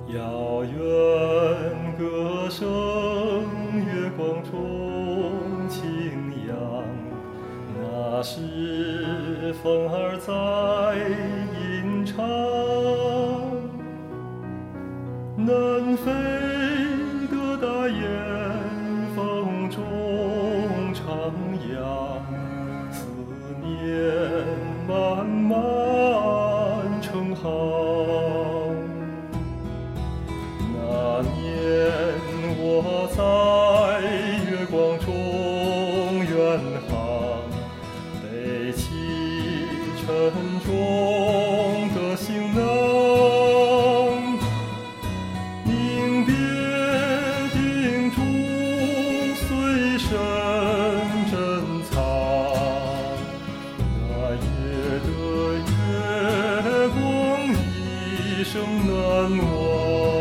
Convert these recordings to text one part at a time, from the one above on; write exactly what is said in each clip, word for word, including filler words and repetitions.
遥远歌声，月光中轻扬，那是风儿在吟唱。南飞的大雁风中徜徉，思念漫漫成行。那年我在月光中远航，背起沉重的行囊，临别叮嘱随身珍藏。那夜的月光一生难忘。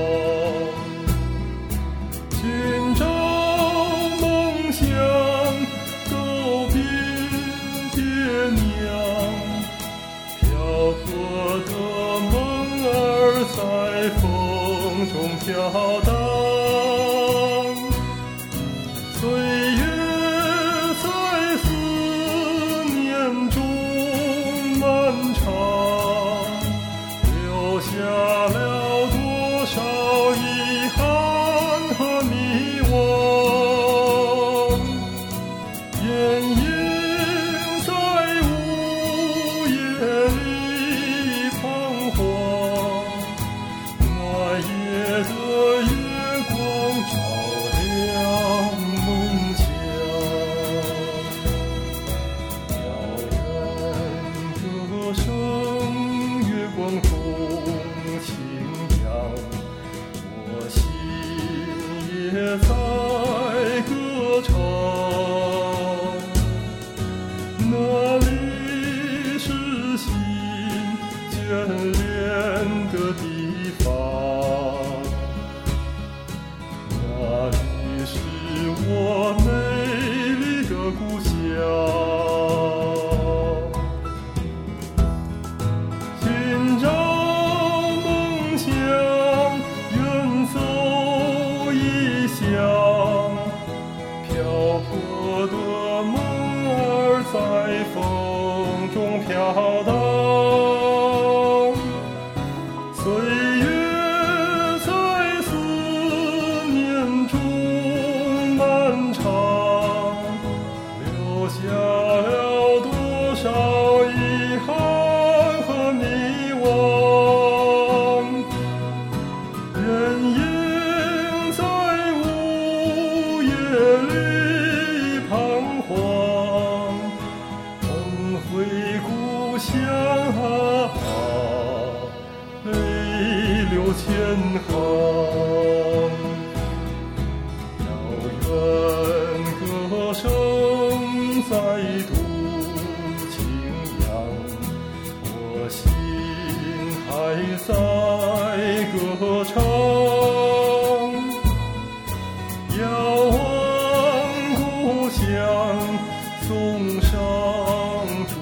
寻找梦想，告别爹娘，漂泊的梦儿在风中飘荡。岁月在思念中漫长，留下了多少遗憾和迷惘。眼影在午夜里彷徨，那夜的月光照亮梦想。遥远歌声，月光中轻扬，我心也在歌唱。那里是心眷恋的地方，那里是我美丽的故乡。寻找梦想，远走异乡，漂泊的梦儿在风中飘荡。岁月在思念中漫长，留下了多少遗憾和迷惘。人影在午夜里彷徨，梦回故乡啊，泪流千行。遥远歌声再度轻扬，我心还在歌唱。遥望故乡，送上祝